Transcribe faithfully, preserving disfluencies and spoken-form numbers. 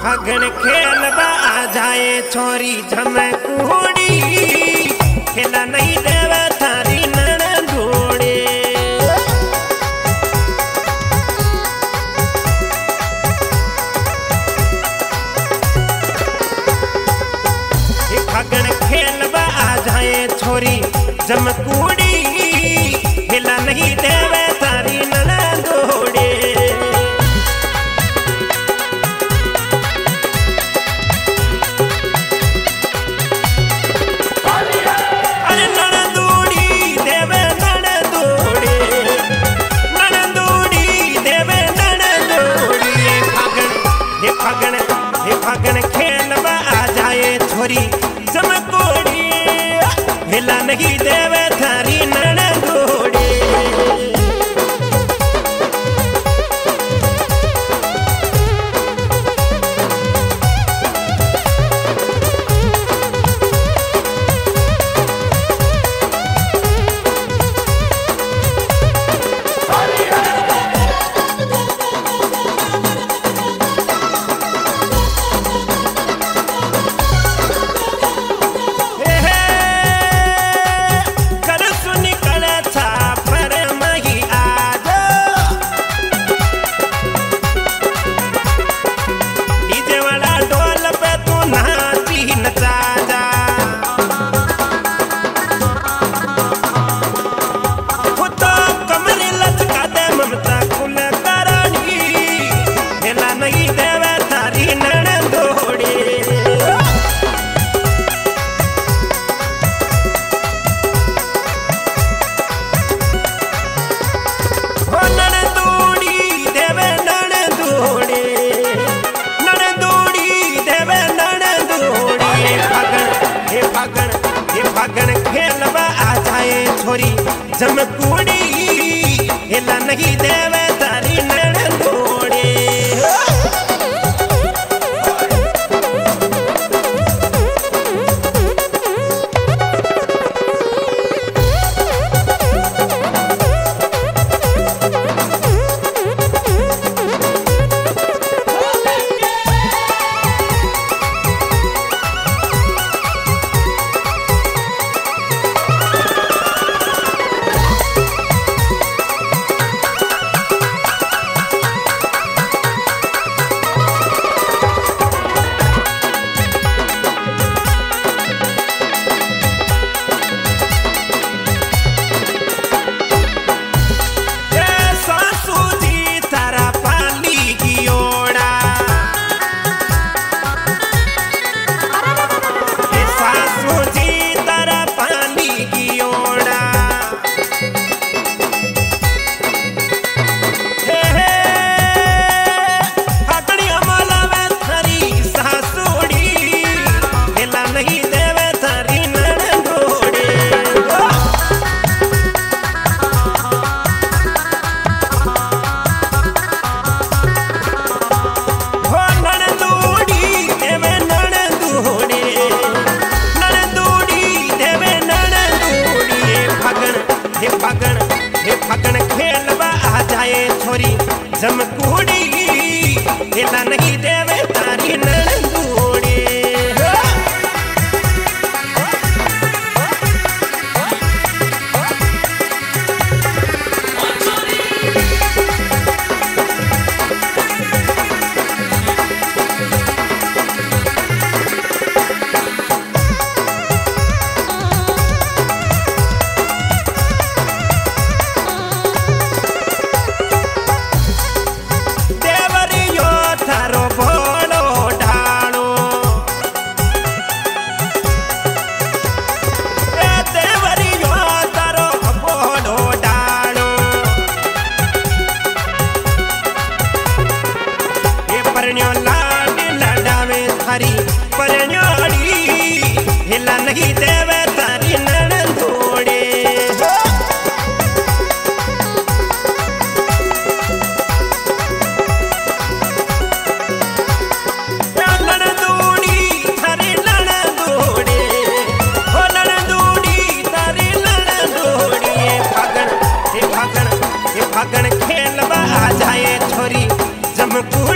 फागण खेलबा आ जाए छोरी झमकूड़ी खेला नहीं देवे थारी ननदोड़े। फागण खेलबा आ जाए छोरी झमकूड़ी खेला नहीं देवे थारी ननदोड़े। फागण खेलबा आ जाए छोरी झमकूड़ी हिला नहीं देवे थारी ननदोड़े। फागण खेलबा आ जाए छोरी झमकूड़ी हिला नहीं देवे तारी ननदोड़े। फागण खेलबा आ जाए छोरी झमकूड़ी हिला नहीं देवे तारी ननदोड़े। हिला नहीं देवे तारी ननदोड़े। ननदोड़ी थारी ननदोड़े हो ननदोड़ी तारी ननदोड़े। फागण हे फागण हे फागण खेलबा आ जाए छोरी झमकूड़ी